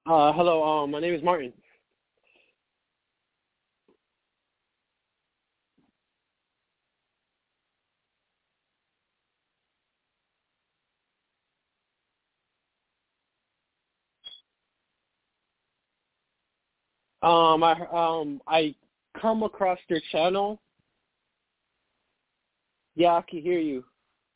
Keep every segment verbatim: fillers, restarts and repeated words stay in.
Uh, hello, um, my name is Martin. Um, I um I come across your channel. Yeah, I can hear you.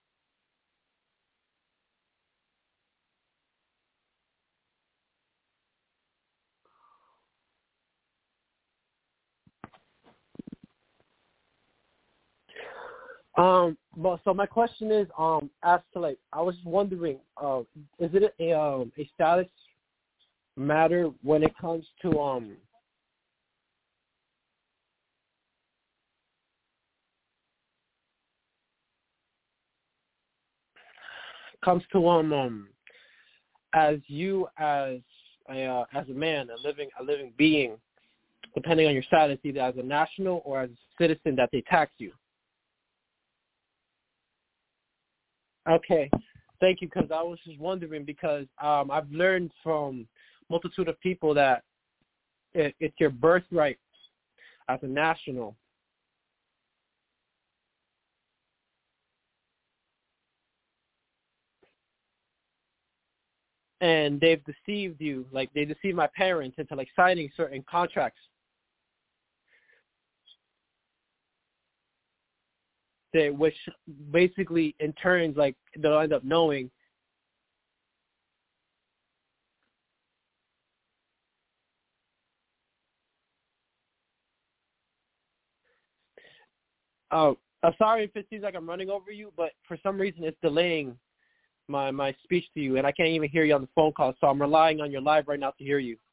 Um, but so my question is, um, as to like, I was wondering, uh, is it a um a status matter when it comes to um comes to um um as you as a uh, as a man, a living a living being, depending on your status, either as a national or as a citizen, that they tax you? Okay, thank you. Because I was just wondering, because um, I've learned from multitude of people that it, it's your birthright as a national, and they've deceived you. Like they deceived my parents into like signing certain contracts, that which basically in turns like they'll end up knowing. Uh, uh, sorry if it seems like I'm running over you, but for some reason it's delaying my my speech to you, and I can't even hear you on the phone call. So I'm relying on your live right now to hear you.